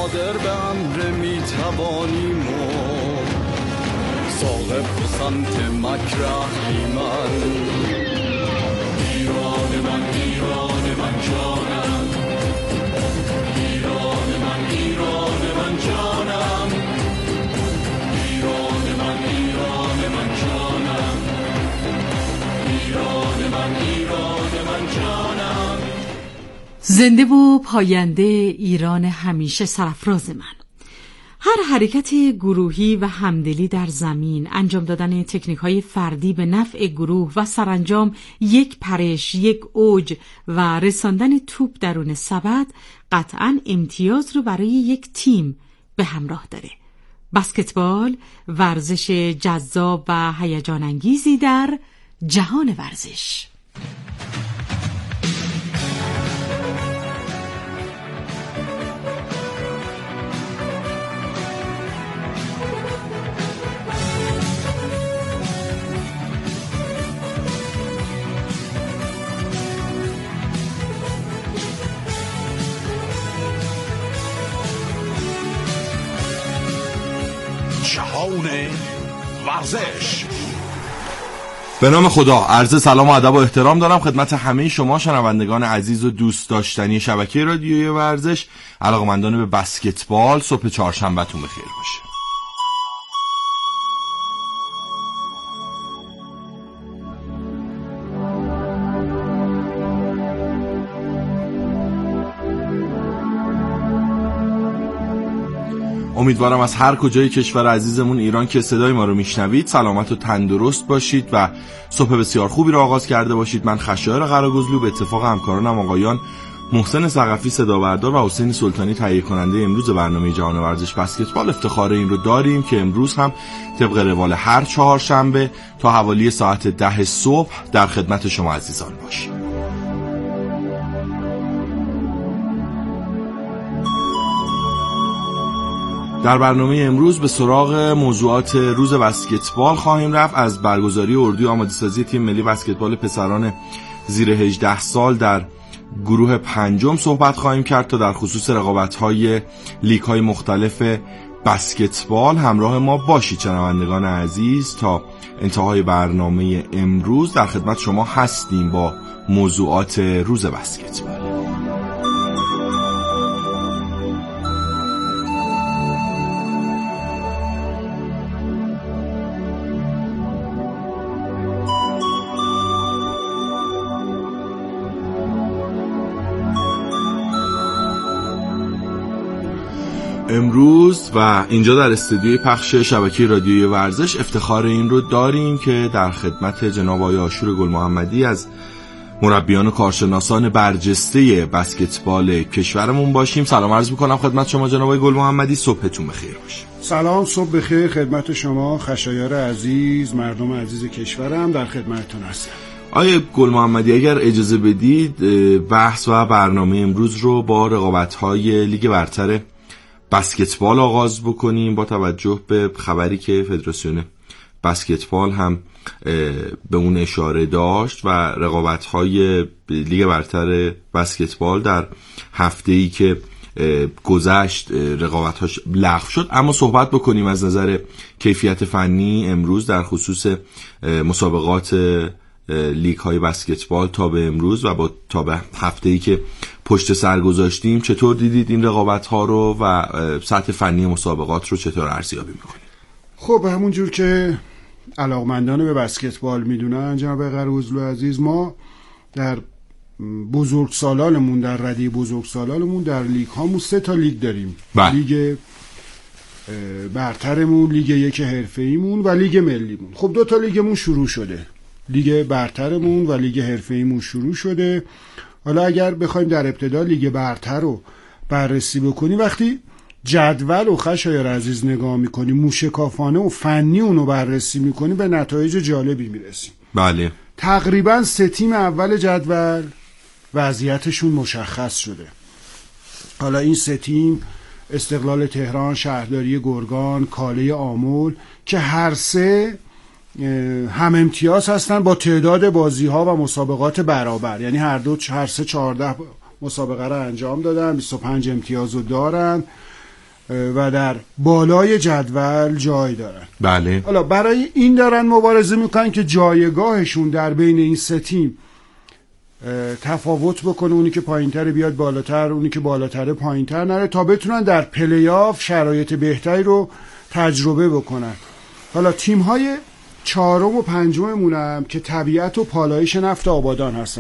قادر به امر میتوانیم و صاحب سمت مکرهی من. ایران من، ایران من جانم، ایران من، ایران من جانم، ایران من، ایران من جانم، ایران من، ایران من جانم. زنده و پاینده ایران همیشه سرافراز من. هر حرکت گروهی و همدلی در زمین، انجام دادن تکنیک‌های فردی به نفع گروه و سرانجام یک پرش، یک اوج و رساندن توپ درون سبد قطعاً امتیاز رو برای یک تیم به همراه داره. بسکتبال ورزش جذاب و هیجان انگیزی در جهان ورزش. جهان ورزش. به نام خدا، عرض سلام و ادب و احترام دارم خدمت همه شما شنوندگان عزیز و دوست داشتنی شبکه رادیوی ورزش. علاقه‌مندان به بسکتبال، صبح چهارشنبه‌تون بخیر باشه. امیدوارم از هر کجای کشور عزیزمون ایران که صدای ما رو میشنوید سلامت و تندرست باشید و صبح بسیار خوبی رو آغاز کرده باشید. من خشایار قراگزلو به اتفاق همکارانم آقایان محسن ثقفی صدابردار و حسین سلطانی تهیه کننده امروز برنامه جهان ورزش بسکتبال افتخار این رو داریم که امروز هم طبق روال هر چهارشنبه تا حوالی ساعت 10 صبح در خدمت شما عزیزان باشیم. در برنامه امروز به سراغ موضوعات روز بسکتبال خواهیم رفت. از برگزاری اردوی آماده‌سازی تیم ملی بسکتبال پسران زیر 18 سال در گروه پنجم صحبت خواهیم کرد تا در خصوص رقابت‌های لیگ‌های مختلف بسکتبال همراه ما باشید شنوندگان عزیز. تا انتهای برنامه امروز در خدمت شما هستیم با موضوعات روز بسکتبال. امروز و اینجا در استودیوی پخش شبکه رادیوی ورزش افتخار این رو داریم که در خدمت جناب آقای آشور گل محمدی از مربیان و کارشناسان برجسته بسکتبال کشورمون باشیم. سلام عرض میکنم خدمت شما جناب آقای گل محمدی، صبحتون بخیر باشه. سلام، صبح بخیر خدمت شما خشایار عزیز، مردم عزیز کشورم، در خدمتتون هستم. آقای گل محمدی اگر اجازه بدید بحث و برنامه امروز رو با رقابت‌های لیگ برتر بسکتبال آغاز بکنیم با توجه به خبری که فدراسیون بسکتبال هم به اون اشاره داشت و رقابت‌های لیگ برتر بسکتبال در هفته‌ای که گذشت رقابت‌هاش لغو شد. اما صحبت بکنیم از نظر کیفیت فنی امروز در خصوص مسابقات لیگ های بسکتبال تا به امروز و تا به هفته‌ای که پشت سر گذاشتیم. چطور دیدید این رقابت ها رو و سطح فنی مسابقات رو چطور ارزیابی میکنید؟ خب همونجور که علاقمندان به بسکتبال میدونن جناب قراگزلو عزیز، ما در بزرگسالانمون، در رده بزرگسالانمون در لیگ هامون 3 تا لیگ داریم. لیگ برترمون، لیگ 1 حرفه‌ایمون و لیگ ملیمون. خب 2 تا لیگمون شروع شده، لیگ برترمون و لیگ حرفه‌ایمون شروع شده. حالا اگر بخوایم در ابتدا لیگ برتر رو بررسی بکنیم، وقتی جدول و خشایار عزیز نگاه میکنیم، موشکافانه و فنی اونو بررسی میکنیم، به نتایج جالبی میرسیم. بله، تقریبا 3 تیم اول جدول وضعیتشون مشخص شده. حالا این 3 تیم استقلال تهران، شهرداری گرگان، کاله آمل که هر 3 هم امتیاز هستن با تعداد بازی ها و مسابقات برابر، یعنی هر 3 14 مسابقه رو انجام دادن، 25 امتیاز رو دارن. و در بالای جدول جای دارن. بله. حالا برای این دارن مبارزه میکنن که جایگاهشون در بین این سه تیم تفاوت بکنه، اونی که پایینتر بیاد بالاتر، اونی که بالاتره پایینتر نره، تا بتونن در پلی آف شرایط بهتری رو تجربه بکنن. حالا تیم های چهارم و پنجممون هم که طبیعت و پالایش نفت آبادان هستن.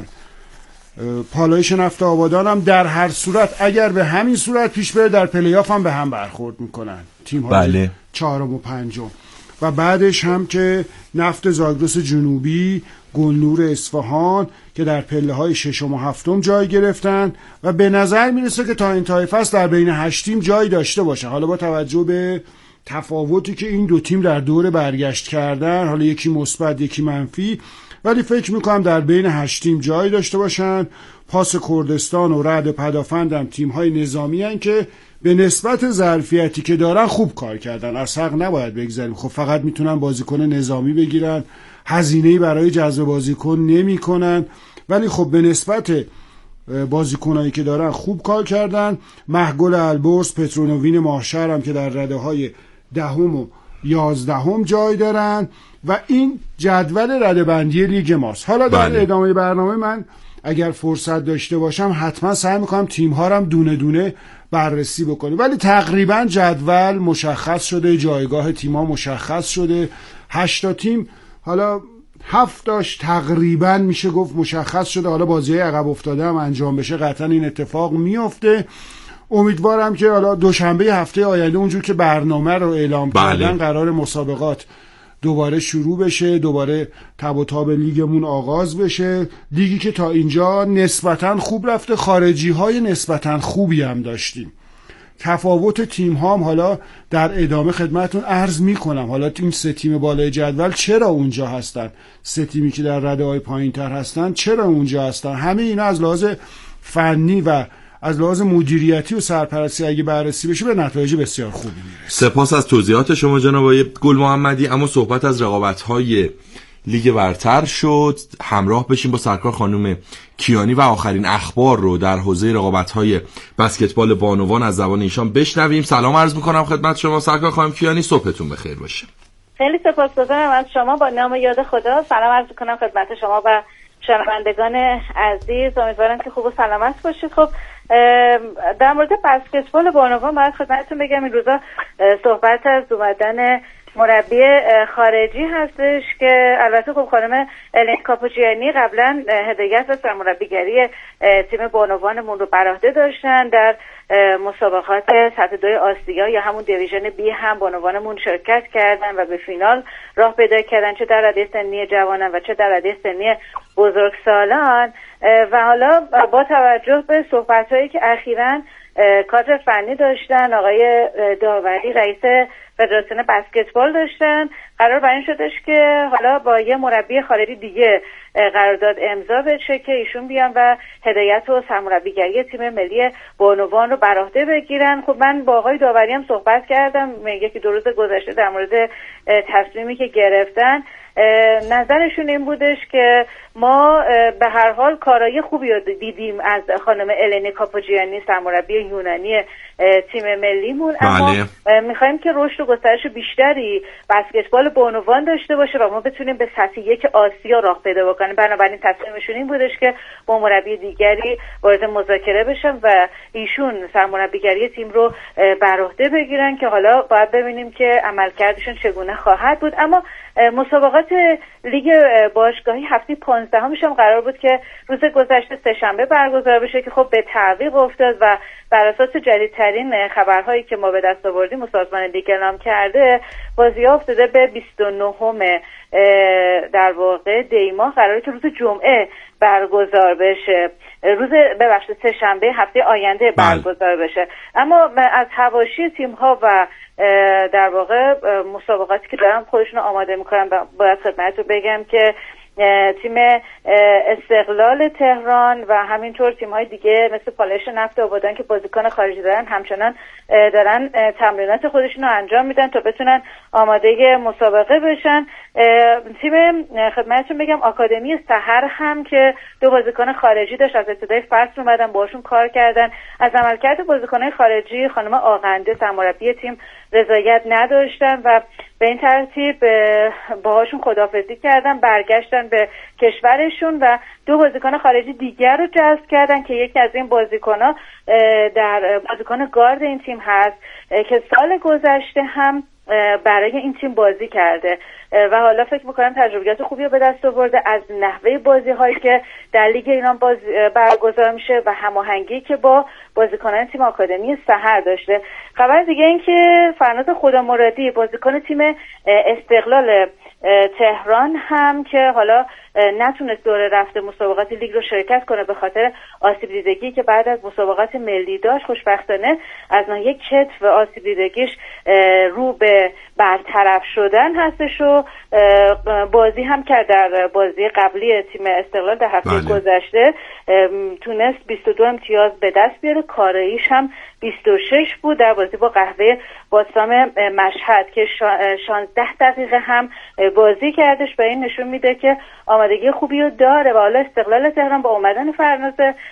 پالایش نفت آبادان هم در هر صورت اگر به همین صورت پیش بره در پلی آف هم به هم برخورد میکنن تیم های بله. چهارم و پنجم. و بعدش هم که نفت زاگرس جنوبی، گلنور اصفهان که در پله های ششم و هفتم جای گرفتن و به نظر میرسه که تا انتهای فصل در بین 8 تیم جای داشته باشه. حالا با توجه به تفاوتی که این دو تیم در دور برگشت کردن، حالا یکی مثبت یکی منفی، ولی فکر میکنم در بین 8 تیم جای داشته باشن. پاس کردستان و رعد پدافند هم تیم های نظامی هن که به نسبت ظرفیتی که دارن خوب کار کردن، از حق نباید بگذاریم. خب فقط میتونن بازیکن نظامی بگیرن، هزینه‌ای برای جذب بازیکن نمی‌کنن، ولی خب به نسبت بازیکنایی که دارن خوب کار کردن. محگل البرز، پترونوین ماهشهر هم که در رده‌های 10 و 11 جای دارن و این جدول رده‌بندی لیگ ماست. حالا در ادامه برنامه من اگر فرصت داشته باشم حتما سعی میکنم تیم ها رو هم دونه دونه بررسی بکنیم، ولی تقریبا جدول مشخص شده، جایگاه تیم ها مشخص شده. 8 تیم، حالا 7 تقریبا میشه گفت مشخص شده. حالا بازی عقب افتاده هم انجام بشه قطعا این اتفاق میفته. امیدوارم که حالا دوشنبه هفته آینده اونجور که برنامه رو اعلام کردن قرار مسابقات دوباره شروع بشه، دوباره تب و تاب لیگمون آغاز بشه. لیگی که تا اینجا نسبتاً خوب رفته، خارجی های نسبتاً خوبی هم داشتیم. تفاوت تیم ها هم حالا در ادامه خدمتون عرض میکنم. حالا این 3 تیم بالای جدول چرا اونجا هستن، 3 تیمی که در رده های پایین تر هستن چرا اونجا هستن، همه اینا از لحاظ فنی و از لحاظ مدیریتی و سرپرستی اگه بررسی بشه به نتایج بسیار خوبی میرسه. سپاس از توضیحات شما جناب آقای گل محمدی. اما صحبت از رقابت‌های لیگ برتر شد. همراه بشیم با سرکار خانم کیانی و آخرین اخبار رو در حوزه رقابت‌های بسکتبال بانوان از زبان ایشان بشنویم. سلام عرض می‌کنم خدمت شما سرکار خانم کیانی، صبحتون بخیر باشه. خیلی سپاسگزارم از شما. با نام یاد خدا سلام عرض می‌کنم خدمت شما و شنوندگان عزیز. امیدوارم که خوب و سلامت باشید. خب در مورد بسکتبال بانوان باید خدمتتون بگم این روزا صحبت از اومدن مربی خارجی هستش که البته خب خانم الین کاپوچیانی قبلا هدایت و سرمربیگری تیم بانوانمون رو بر عهده داشتن. در مسابقات سطح 2 آسیا یا همون دیویژن بی هم بانوانمون شرکت کردن و به فینال راه پیدا کردن، چه در رده سنی جوانان و چه در رده سنی بزرگسالان. و حالا با توجه به صحبت‌هایی که اخیراً کادر فنی داشتن، آقای داوری رئیس فدراسیون بسکتبال داشتن، قرار بر این شدش که حالا با یه مربی خارجی دیگه قرارداد امضا بشه که ایشون بیان و هدایت و سرمربیگری تیم ملی بانوان رو بر عهده بگیرن. خب من با آقای داوری هم صحبت کردم 1-2 روز گذشته در مورد تصمیمی که گرفتن. نظرشون این بودش که ما به هر حال کارهای خوبی رو دیدیم از خانم الین کاپوچیانی سرمربی یونانی تیم ملیمون، اما میخوایم که رشد و گسترش بیشتری بسکتبال بانوان داشته باشه و ما بتونیم به سطح 1 آسیا راه پیدا بکنیم. بنابراین تصمیمشون این بودش که با مربی دیگری وارد مذاکره بشن و ایشون سرمربیگری تیم رو بر عهده بگیرن که حالا باید ببینیم که عملکردشون چگونه خواهد بود. اما مسابقات لیگ باشگاهی هفته 15 هم قرار بود که روز گذشته سه‌شنبه برگزار بشه که خب به تعویق افتاد و بر اساس جدیدترین خبرهایی که ما به دست آوردیم و سازمان لیگ اعلام کرده بازی افتاده به 29 در واقع دی ماه قراره که روز جمعه برگزار بشه، سه‌شنبه هفته آینده برگزار بشه. اما از حواشی تیم ها و در واقع مسابقاتی که دارن خودشون آماده میکنن باید خدمتتون بگم که تیم استقلال تهران و همینطور تیم‌های دیگه مثل پالایش نفت آبادان که بازیکن خارجی دارن همچنان دارن تمرینات خودشون رو انجام میدن تا بتونن آماده مسابقه بشن. تیم خدمتتون بگم آکادمی سحر هم که 2 بازیکن خارجی داشت، از ابتدای فصل اومدن باشون کار کردن. از عملکرد بازیکن‌های خارجی خانم آغنده سرمربی تیم رضایت نداشتن و به این ترتیب باهاشون خداحافظی کردن، برگشتن به کشورشون و 2 بازیکن خارجی دیگر رو جذب کردن که یکی از این بازیکن‌ها در بازیکن گارد این تیم هست که سال گذشته هم برای این تیم بازی کرده و حالا فکر میکنم تجربیات خوبی رو به دست آورده از نحوه بازی هایی که در لیگ ایران برگزار میشه و هماهنگی که با بازیکنان تیم آکادمی سحر داشته. خبر دیگه این که فرناز خدامرادی بازیکن تیم استقلال تهران هم که حالا نتونست دوره رفته مسابقات لیگ رو شرکت کنه به خاطر آسیب دیدگی که بعد از مسابقات ملی داشت، خوشبختانه از ناحیه کتف و آسیب دیدگیش رو به برطرف شدن هستش و بازی هم کرد. در بازی قبلی تیم استقلال در هفته گذشته تونست 22 امتیاز به دست بیاره، کاراییش هم 26 بود در بازی با قهوه باستام مشهد که 16 دقیقه هم بازی کردش و این نشون میده که آمادگی خوبی رو داره و حالا استقلال تهران با اومدن فرناز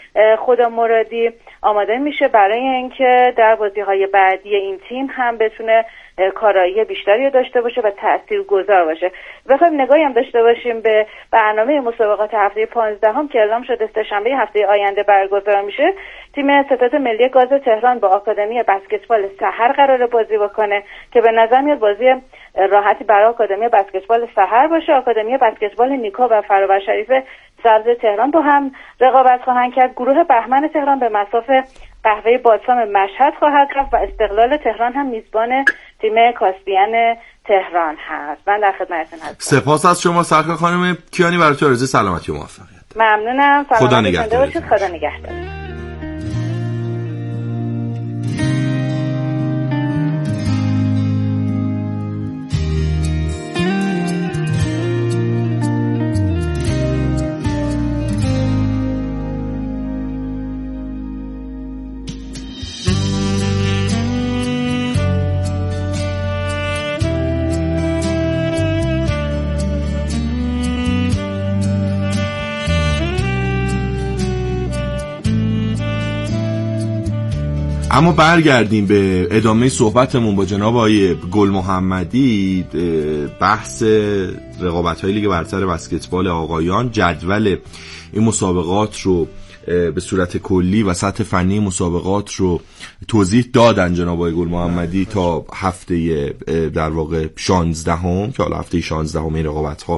خدامرادی آماده میشه برای اینکه در بازی‌های بعدی این تیم هم بتونه کارایی بیشتری داشته باشه و تاثیرگذار باشه. بخوایم نگاهی هم داشته باشیم به برنامه مسابقات هفته 15 هم که اعلام شده سه‌شنبه هفته آینده برگزار میشه. تیم ستاد ملی گاز تهران با آکادمی بسکتبال سحر قراره بازی بکنه که به نظر میاد بازی راحتی برای آکادمی بسکتبال سحر باشه. آکادمی بسکتبال نیکا و فرابر شریف سبز تهران با هم رقابت خواهند کرد. گروه بهمن تهران به مصاف قهوه بادسام مشهد خواهد رفت و استقلال تهران هم میزبان تیم کاسپیان تهران هست. من در خدمتتون هستم. سپاس از شما سرکار خانم کیانی، براتون آرزوی سلامتی و موفقیت. ممنونم. خدا نگهدار. خدا نگهدار. اما برگردیم به ادامه صحبتمون با جناب آقای گل محمدی. بحث رقابت‌های لیگ برتر بسکتبال آقایان، جدول این مسابقات رو به صورت کلی و سطح فنی مسابقات رو توضیح دادن جناب آقای گل محمدی تا هفته در واقع 16 که حالا هفته 16 این رقابت‌ها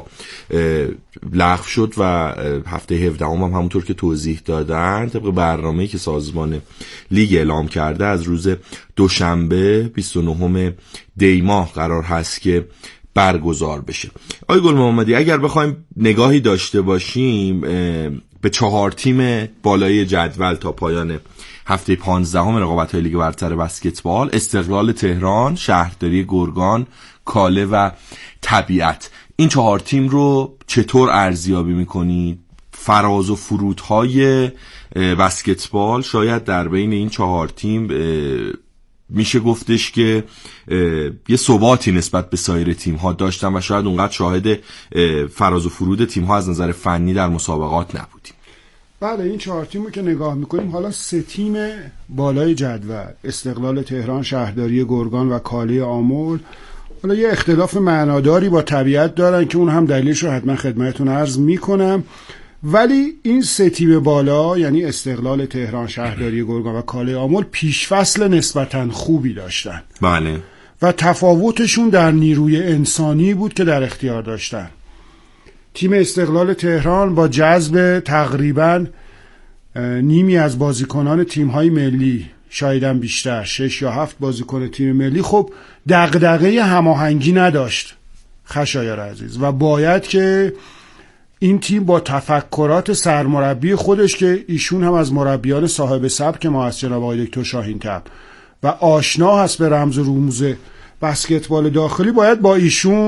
لغو شد و هفته 17 هم همونطور که توضیح دادن طبق برنامه‌ای که سازمان لیگ اعلام کرده از روز دوشنبه 29 دی ماه قرار هست که برگزار بشه. آقای گل محمدی اگر بخوایم نگاهی داشته باشیم به 4 تیم بالای جدول تا پایان هفته 15 رقابت‌های لیگ برتر بسکتبال، استقلال تهران، شهرداری گرگان، کاله و طبیعت، این 4 تیم رو چطور ارزیابی می‌کنید؟ فراز و فرودهای بسکتبال شاید در بین این 4 تیم میشه گفتش که یه ثباتی نسبت به سایر تیم‌ها داشتن و شاید اونقدر شاهد فراز و فرود تیم‌ها از نظر فنی در مسابقات نبودیم. بله، این 4 تیمو که نگاه میکنیم، حالا 3 تیم بالای جدول، استقلال تهران، شهرداری گرگان و کاله آمل، حالا یه اختلاف معناداری با طبیعت دارن که اون هم دلیلش رو حتما خدمتتون عرض میکنم، ولی این 3 تیم بالا یعنی استقلال تهران، شهرداری گرگان و کاله آمل پیشفصل نسبتاً خوبی داشتن. بله. و تفاوتشون در نیروی انسانی بود که در اختیار داشتن. تیم استقلال تهران با جذب تقریباً نیمی از بازیکنان تیم‌های ملی، شایدم بیشتر 6 یا 7 بازیکن تیم ملی، خب دغدغه هماهنگی نداشت خشایار عزیز و باید که این تیم با تفکرات سرمربی خودش که ایشون هم از مربیان صاحب سبک ما هست جناب آقای دکتر شاهین تب و آشنا هست به رمز و رموز بسکتبال داخلی، باید با ایشون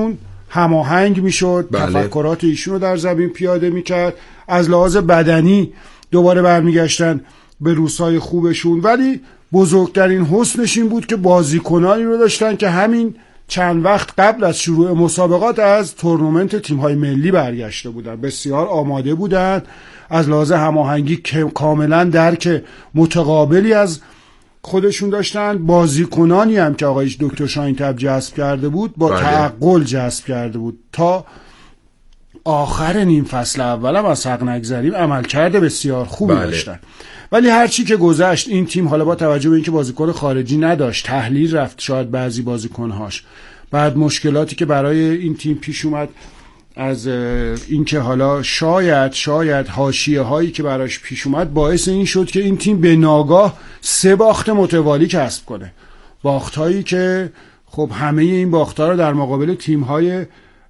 هماهنگ میشد، تفکرات ایشون رو در زمین پیاده میکرد، از لحاظ بدنی دوباره برمیگشتن به روزهای خوبشون. ولی بزرگترین حسنش این بود که بازیکنانی رو داشتن که همین چند وقت قبل از شروع مسابقات از تورنمنت تیم‌های ملی برگشته بودن، بسیار آماده بودن، از لحاظ هماهنگی کاملا درک متقابلی از خودشون داشتن. بازیکنانی هم که آقای دکتر شاهین‌طبع جذب کرده بود با تعقل جذب کرده بود. تا آخر نیم فصل اول هم از حق نگذریم عملکرد بسیار خوبی داشتن. ولی هرچی که گذشت این تیم، حالا با توجه به اینکه بازیکن خارجی نداشت، تحلیل رفت شاید بعضی بازیکن‌هاش، بعد مشکلاتی که برای این تیم پیش اومد از اینکه حالا شاید حاشیه‌هایی که براش پیش اومد باعث این شد که این تیم به ناگاه 3 باخت متوالی کسب کنه. باخت‌هایی که خب همه این باخت‌ها رو در مقابل تیم‌های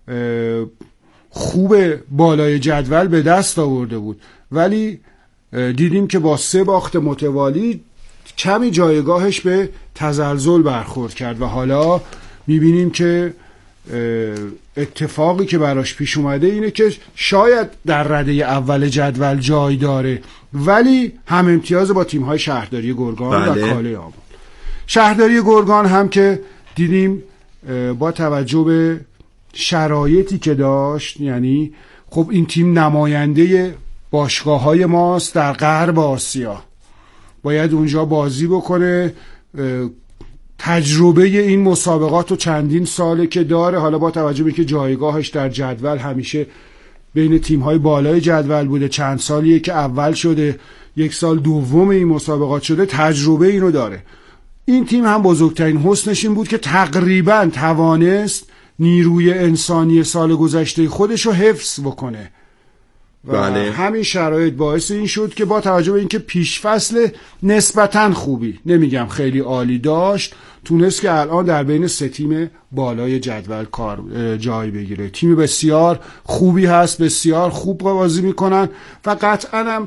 خوب بالای جدول به دست آورده بود، ولی دیدیم که با 3 باخت متوالی کمی جایگاهش به تزلزل برخورد کرد و حالا میبینیم که اتفاقی که براش پیش اومده اینه که شاید در رده اول جدول جای داره، ولی هم امتیاز با تیم‌های شهرداری گرگان و کاله آمل. شهرداری گرگان هم که دیدیم با توجه به شرایطی که داشت، یعنی خب این تیم نماینده باشگاه‌های ماست در غرب آسیا، باید اونجا بازی بکنه، تجربه این مسابقات رو چندین ساله که داره، حالا با توجه به که جایگاهش در جدول همیشه بین تیم‌های بالای جدول بوده، چند سالیه که اول شده، 1 سال دوم این مسابقات شده، تجربه اینو داره. این تیم هم بزرگترین حسنش این بود که تقریباً توانست نیروی انسانی سال گذشته خودش رو حفظ بکنه و همین شرایط باعث این شد که با توجه به اینکه پیش فصل نسبتاً خوبی، نمیگم خیلی عالی داشت، تونست که الان در بین 3 تیم بالای جدول جای بگیره. تیم بسیار خوبی هست، بسیار خوب بازی میکنن و قطعاً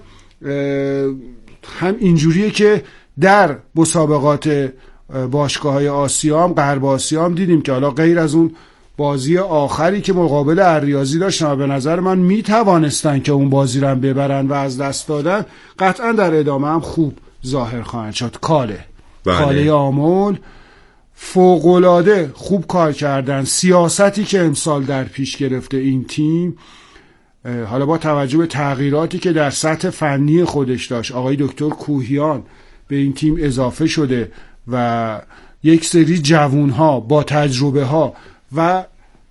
هم اینجوریه که در مسابقات باشگاه‌های آسیا هم، غرب آسیا هم دیدیم که حالا غیر از اون بازی آخری که مقابل الریاضی داشتن و به نظر من میتوانستن که اون بازی رو هم ببرن و از دست دادن، قطعا در ادامه هم خوب ظاهر خواهند شد. کاله آمل فوق‌العاده خوب کار کردن. سیاستی که امسال در پیش گرفته این تیم، حالا با توجه به تغییراتی که در سطح فنی خودش داشت، آقای دکتر کوهیان به این تیم اضافه شده و یک سری جوانها با تجربه ها و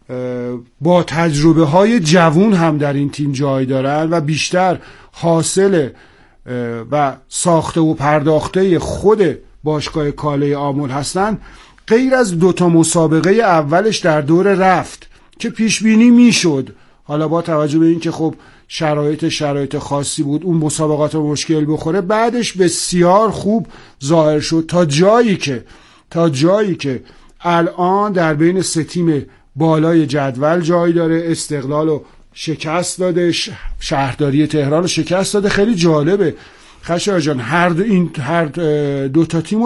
با تجربه های جوان هم در این تیم جای دارن و بیشتر حاصل و ساخته و پرداخته خود باشگاه کاله آمل هستن. غیر از 2 مسابقه اولش در دور رفت که پیش بینی میشد، حالا با توجه به این که خب شرایط خاصی بود، اون مسابقات مشکل بخوره، بعدش بسیار خوب ظاهر شد تا جایی که الان در بین 3 تیم بالای جدول جای داره. استقلال رو شکست داده، شهرداری تهران رو شکست داده. خیلی جالبه خشایار جان، هر 2 تیمو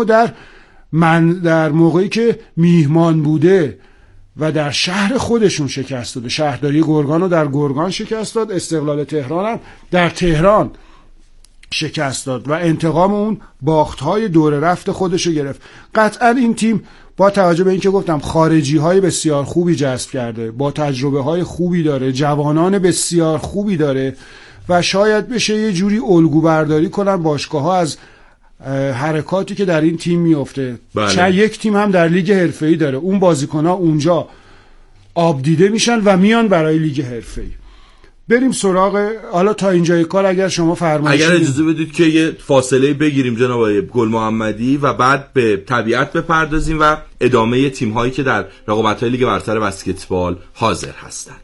در موقعی که میهمان بوده و در شهر خودشون شکست داده. شهرداری گرگان رو در گرگان شکست داد، استقلال تهران هم در تهران شکست داد و انتقام اون باخت‌های دور رفت خودشو گرفت. قطعا این تیم با توجه به اینکه گفتم خارجی‌های بسیار خوبی جذب کرده، با تجربه‌های خوبی داره، جوانان بسیار خوبی داره و شاید بشه یه جوری الگو برداری کنن باشگاه‌ها از حرکاتی که در این تیم میفته. چه یک تیم هم در لیگ حرفه‌ای داره، اون بازیکن‌ها اونجا آب دیده میشن و میان برای لیگ حرفه‌ای. بریم سراغ حالا تا اینجای کار، اگر شما فرمایش اگر اجازه بدید که یه فاصله بگیریم جناب آقای گل محمدی و بعد به طبیعت بپردازیم و ادامه تیم‌هایی که در رقابت‌های لیگ برتر بسکتبال حاضر هستند.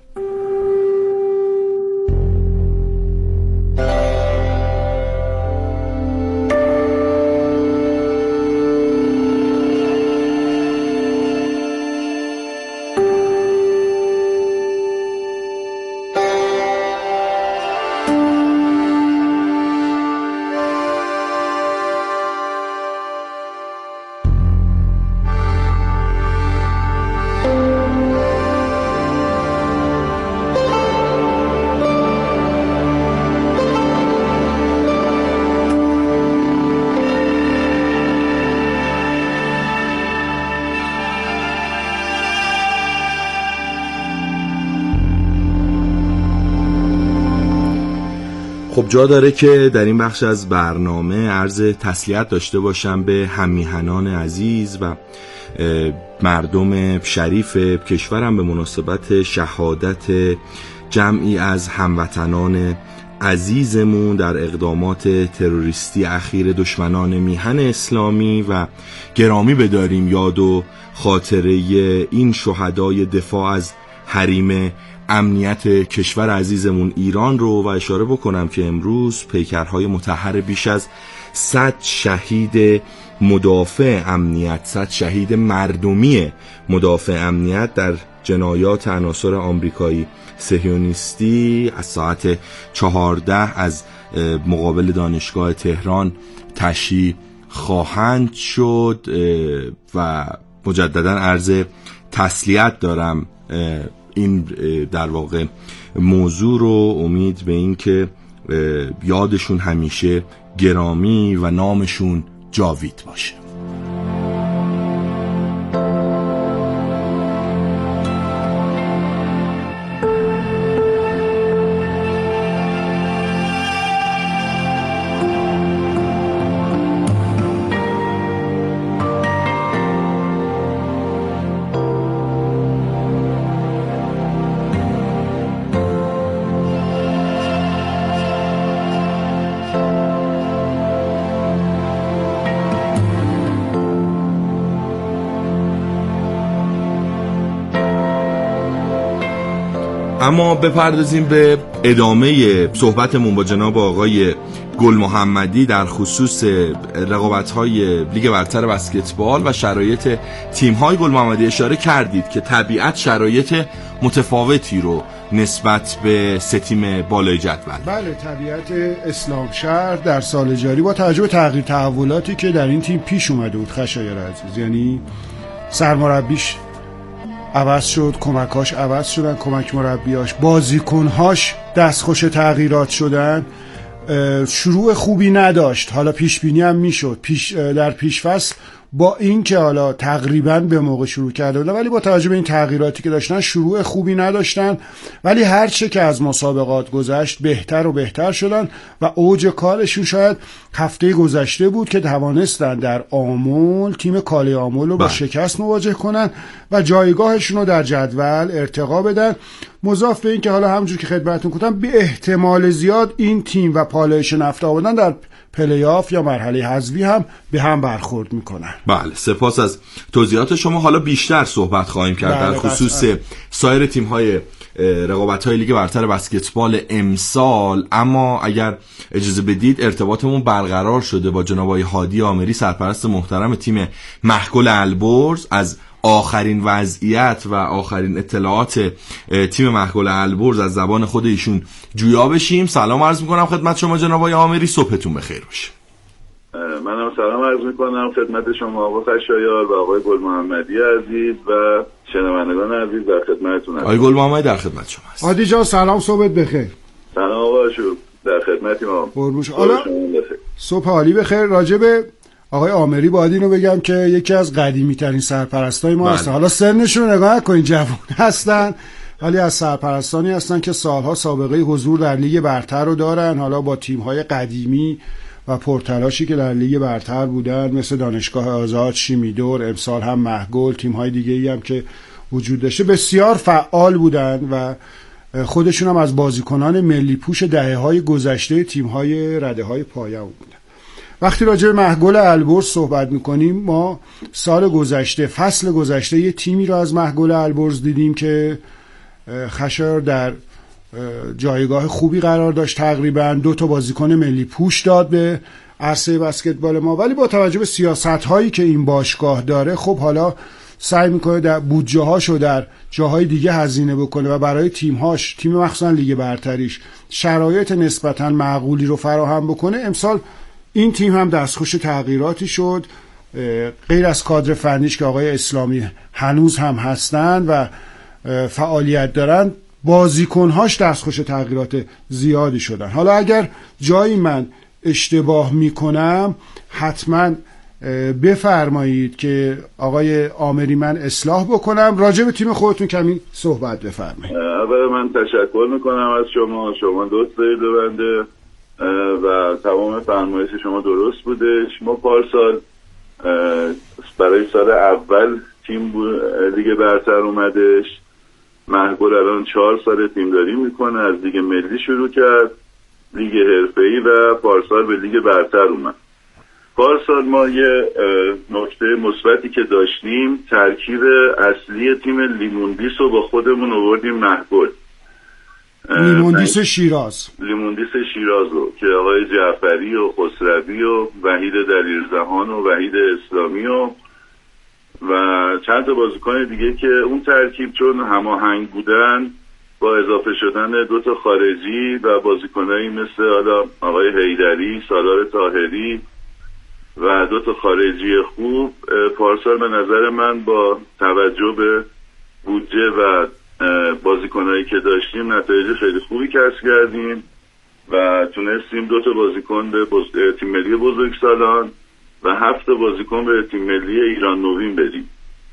خب جا داره که در این بخش از برنامه عرض تسلیت داشته باشم به هم‌میهنان عزیز و مردم شریف کشورم به مناسبت شهادت جمعی از هموطنان عزیزمون در اقدامات تروریستی اخیر دشمنان میهن اسلامی و گرامی بداریم یاد و خاطره این شهدای دفاع از حریم امنیت کشور عزیزمون ایران رو و اشاره بکنم که امروز پیکرهای مطهر بیش از 100 شهید مدافع امنیت، 100 شهید مردمی مدافع امنیت در جنایات عناصر آمریکایی صهیونیستی از ساعت 14 از مقابل دانشگاه تهران تشییع خواهند شد و مجددا عرض تسلیت دارم این در واقع موضوع رو. امید به این که یادشون همیشه گرامی و نامشون جاوید باشه. اما بپردازیم به ادامه صحبتمون با جناب آقای گل محمدی در خصوص رقابت‌های لیگ برتر بسکتبال و شرایط تیم‌های گل محمدی. اشاره کردید که طبیعت شرایط متفاوتی رو نسبت به سه تیم بالای جدول. بله، طبیعت اسلام شهر در سال جاری با توجه به تغییر تحولاتی که در این تیم پیش اومده بود خشایار عزیز، یعنی سرمربیش عوض شد، کمکاش عوض شدن، کمک مربیاش، بازیکنهاش دستخوش تغییرات شدن، شروع خوبی نداشت. حالا پیش بینی هم میشد در پیش فصل با این که حالا تقریبا به موقع شروع کرده بودن، ولی با توجه به این تغییراتی که داشتن شروع خوبی نداشتن، ولی هر چه که از مسابقات گذشت بهتر و بهتر شدن و اوج کارشون شاید هفته گذشته بود که توانستن در آمل تیم کاله آمل رو با شکست مواجه کنن و جایگاهشون رو در جدول ارتقا بدن. مضاف به این که حالا همونجور که خدمتتون گفتم به احتمال زیاد این تیم و پالایش نفت آبادان در پلی آف یا مرحله حذفی هم به هم برخورد میکنن. بله، سپاس از توضیحات شما. حالا بیشتر صحبت خواهیم کرد در خصوص سایر تیم‌های رقابت‌های لیگ برتر بسکتبال امسال، اما اگر اجازه بدید ارتباطمون برقرار شده با جناب آقای هادی عامری، سرپرست محترم تیم محگل البرز، از آخرین وضعیت و آخرین اطلاعات تیم محگل البرز از زبان خود ایشون جویا بشیم. سلام عرض میکنم خدمت شما جناب آقای عامری، صبحتون بخیر باشه. منم سلام عرض میکنم خدمت شما آقای خشایار و آقای گل محمدی عزیز و شنوندگان عزیز، در خدمتتون هستم. آقای گل محمدی در خدمت شما هست. هادی جان سلام، صبحت بخیر. سلام آقا شو، در خدمتیم آقا. قربون شما. حالا صبح حالی بخیر. راجب آقای عامری باید اینو بگم که یکی از قدیمی ترین سرپرستای ما هستن. حالا سنشون رو نگاه نکنین، جوان هستن ولی از سرپرستانی هستن که سالها سابقه حضور در لیگ برتر رو دارن، حالا با تیم‌های قدیمی و پرتلاشی که در لیگ برتر بودن مثل دانشگاه آزاد، شیمیدور، امسال هم محگل، تیم‌های دیگه‌ای هم که وجود داشته بسیار فعال بودن و خودشون هم از بازیکنان ملی پوش دهه‌های گذشته تیم‌های رده‌های پایه‌ای بودن. وقتی راجع به محگل البرز صحبت میکنیم، ما سال گذشته، فصل گذشته، یه تیمی رو از محگل البرز دیدیم که خشایار در جایگاه خوبی قرار داشت، تقریبا 2 بازیکن ملی پوش داد به عرصه بسکتبال ما، ولی با توجه به سیاست‌هایی که این باشگاه داره، خب حالا سعی میکنه در بودجه‌هاشو در جاهای دیگه هزینه بکنه و برای تیم‌هاش، تیم مخصوصا لیگ برتریش، شرایط نسبتاً معقولی رو فراهم بکنه. امسال این تیم هم دستخوش تغییراتی شد، غیر از کادر فنیش که آقای اسلامی هنوز هم هستن و فعالیت دارن، بازیکنهاش دستخوش تغییرات زیادی شدن. حالا اگر جایی من اشتباه میکنم حتما بفرمایید که آقای عامری من اصلاح بکنم. راجع به تیم خودتون کمی صحبت بفرمایید. اول من تشکر میکنم از شما دوست دارید بنده و تمام فرمایش شما درست بودش. ما پارسال برای سال اول تیم لیگ برتر اومدش. محگل الان 4 سال تیمداری میکنه، از لیگ ملی شروع کرد، لیگ حرفه‌ای و پارسال به لیگ برتر اومد. پارسال ما یه نکته مثبتی که داشتیم، ترکیب اصلی تیم لیموندیس رو با خودمون آوردیم محگل. لیموندیس شیراز رو که آقای جعفری و خسروی و وحید دلیرزهان و وحید اسلامی و چند تا بازیکن دیگه که اون ترکیب چون هماهنگ بودن با اضافه شدن 2 تا خارجی و بازیکنایی مثل آقای حیدری، سالار طاهری و 2 تا خارجی خوب، پارسال به نظر من با توجه به بودجه و بازیکنایی که داشتیم نتایج خیلی خوبی کسب کردیم و تونستیم 2 تا بازیکن به تیم ملی بزرگسالان و 7 تا بازیکن به تیم ملی ایران نوین بدیم.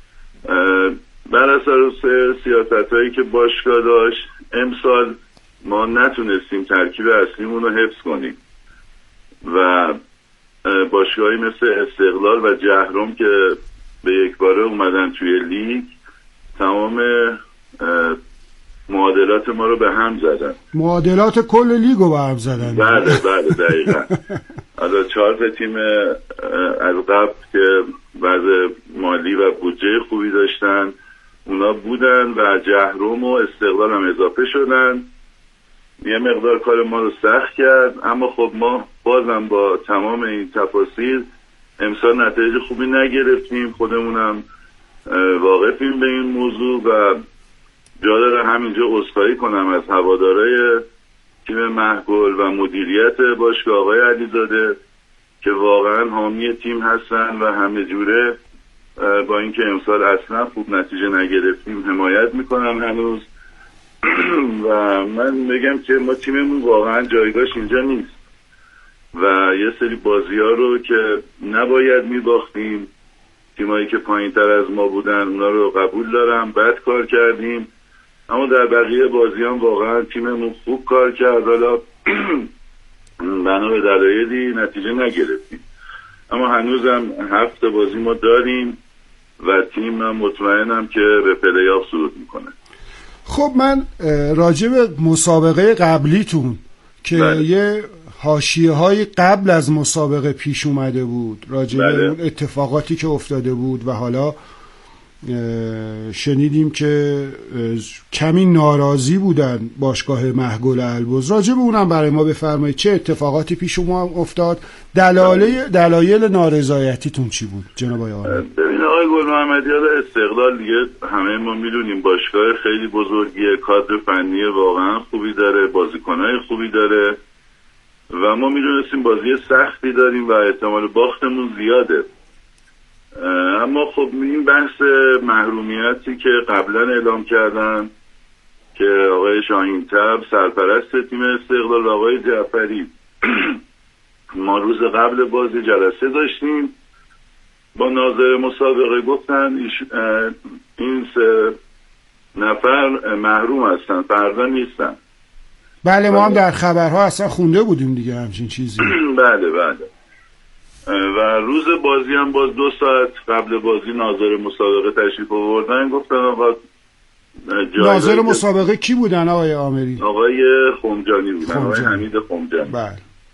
بر اساس سیاستایی که باشگاه داشت امسال ما نتونستیم ترکیب اصلیمون رو حفظ کنیم و باشگاهی مثل استقلال و جهرم که به یک باره اومدن توی لیگ تمام معادلات ما رو به هم زدن. معادلات کل لیگو به هم زدن. بله دقیقا. حالا 4 تا تیم از قبل که وضع مالی و بودجه خوبی داشتن اونا بودن و جهرم و استقلال هم اضافه شدن، یه مقدار کار ما رو سخت کرد. اما خب ما بازم با تمام این تفاصیل امسال نتایج خوبی نگرفتیم. خودمونم واقفیم به این موضوع و جا داره همینجا عذرخواهی کنم از هوادارهای تیم محگل و مدیریت باشگاه آقای علیزاده که واقعا حامی تیم هستن و همه جوره با اینکه امسال اصلا خوب نتیجه نگرفتیم حمایت میکنم هنوز و من بگم که ما تیممون واقعا جایگاهش اینجا نیست و یه سری بازی‌ها رو که نباید میباختیم، تیمایی که پایین تر از ما بودن اونا رو قبول دارم، بد کار کردیم، اما در بقیه بازیان واقعا تیممون خوب کار کرد. حالا بنا به دلایلی نتیجه نگرفتیم اما هنوزم 7 بازی ما داریم و تیم من مطمئنم که به پلی آف صعود میکنه. خب من راجع به مسابقه قبلیتون که یه حاشیه‌های قبل از مسابقه پیش اومده بود راجع به اون اتفاقاتی که افتاده بود و حالا شنیدیم که کمی ناراضی بودن باشگاه محگل البرز، راجع به اونم برای ما بفرمایید چه اتفاقاتی پیش ما افتاد، دلایل نارضایتیتون چی بود جناب آقای آمری؟ ببین آقای گل محمدی، استقلال دیگه همه ما میدونیم باشگاه خیلی بزرگیه، کادر فنی واقعا خوبی داره، بازیکنای خوبی داره و ما میدونستیم بازی سختی داریم و احتمال باختمون زیاده. اما خب این بحث محرومیتی که قبلا اعلام کردن که آقای شاهین‌طبع سرپرست تیم استقلال و آقای جعفری ما روز قبل بازی جلسه داشتیم با ناظر مسابقه، گفتن این 3 نفر محروم هستن، فردا نیستن. بله ما هم در خبرها اصلا خونده بودیم دیگه همچین چیزی. بله و روز بازی هم باز 2 ساعت قبل بازی ناظر مسابقه تشریف آوردن، گفتن آقا ناظر مسابقه کی بودن آقای آمری؟ آقای خمجانی بودن، آقای حمید خمجانی. بله.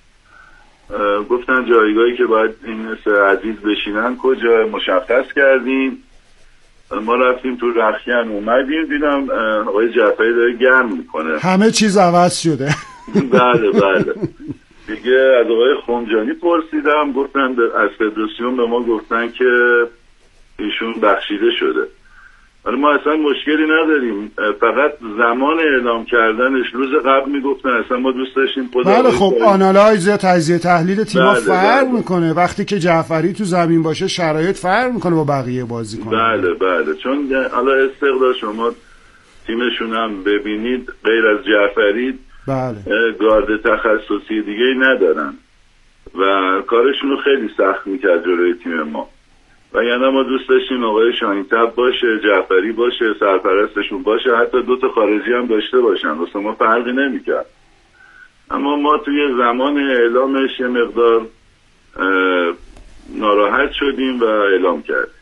گفتن جایگاهی که باید این عزیز بشینن کجا مشخص کردیم. ما رفتیم تو رخیان اومدیم دیدم آقای جعفری داره گرم میکنه، همه چیز عوض شده. بله دیگه از آقای خمجانی پرسیدم، گفتن از فدراسیون به ما گفتن که ایشون بخشیده شده. ولی ما اصلا مشکلی نداریم، فقط زمان اعلام کردنش روز قبل میگفتن، اصلا ما دوست داشتیم بله خب آنالایز یا تجزیه تحلیل تیم‌ها فرق میکنه، وقتی که جعفری تو زمین باشه شرایط فرق میکنه با بقیه بازیکن‌ها. بله چون حالا استقلال شما تیمشون هم ببینید غیر از جعفری گارد تخصصی دیگه ای ندارن و کارشون رو خیلی سخت میکرد جلوی تیم ما و یعنی ما دوست داشتیم آقای شاهین‌طبع باشه، جعفری باشه، سرپرستشون باشه، حتی 2 تا خارجی هم داشته باشن، واسه ما فرقی نمیکرد. اما ما توی زمان اعلامش یه مقدار ناراحت شدیم و اعلام کردیم.